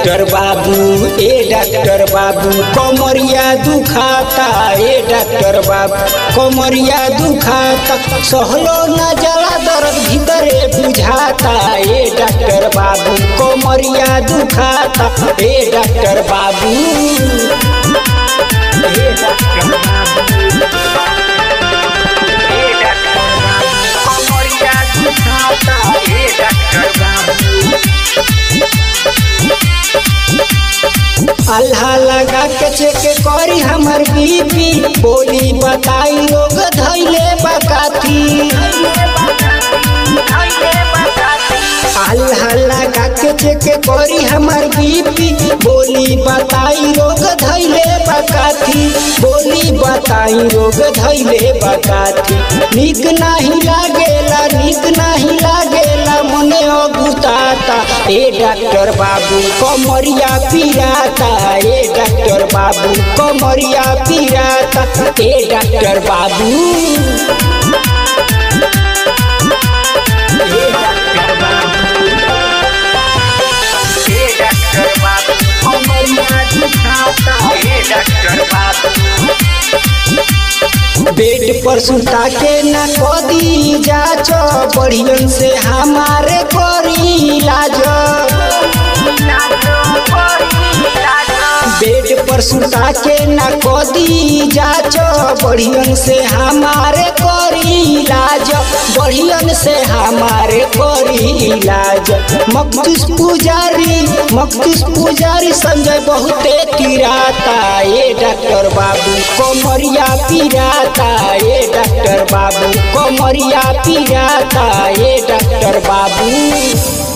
Doctor बाबू कमरिया दुखाता ए डॉक्टर बाबू कमरिया दुखाता सहलो न जाला दर्द भीतरे बुझाता ए डॉक्टर बाबू कमरिया दुखाता ए डॉक्टर बाबू अल्लाह लगा के चेक करी हमर बीपी बोली बताई लोग धैले बकाती अल्लाह लगा के चेक करी हमर बीपी बोली बताई लोग धैले बकाती बोली बताई लोग धैले बकाती नीक नहीं लागेला मने अगुताता ए डॉक्टर बाबू कमरिया पिराता ए डॉक्टर बाबू कमरिया पिराता ए डॉक्टर बाबू बेड पर सुता के न कदी जाच बढ़ियन से हमारे करी इलाज बेड पर सुता के न कदी जाच बढ़ियन से हमारे करी इलाज बढ़ियन से हमारे करी इलाज मखदूस पुजारी संजय बहुते तिराता ए डॉक्टर बाबू कमरिया पिराता ए डॉक्टर बाबू कमरिया पिराता ए डॉक्टर बाबू।